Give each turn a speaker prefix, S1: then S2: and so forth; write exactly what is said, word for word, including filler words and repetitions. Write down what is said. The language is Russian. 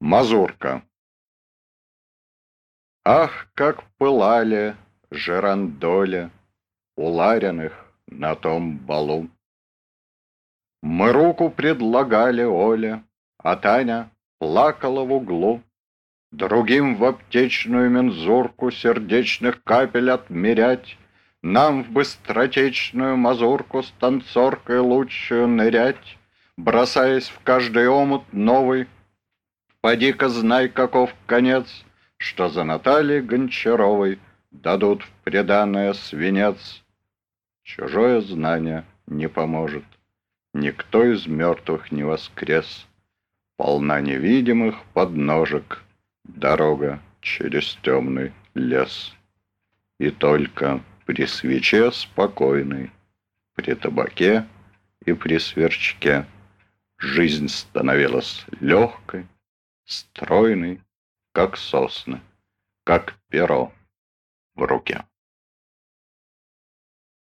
S1: Мазурка. Ах, как пылали жирандоли у Лариных на том балу! Мы руку предлагали Оле, а Таня плакала в углу. Другим в аптечную мензурку сердечных капель отмерять, нам в быстротечную мазурку с танцоркой лучшую нырять, бросаясь в каждый омут новый. Поди-ка знай, каков конец, что за Натальей Гончаровой дадут в приданое свинец. Чужое знание не поможет, никто из мертвых не воскрес. Полна невидимых подножек дорога через темный лес. И только при свече спокойной, при табаке и при сверчке жизнь становилась легкой, стройный, как сосны, как перо в руке.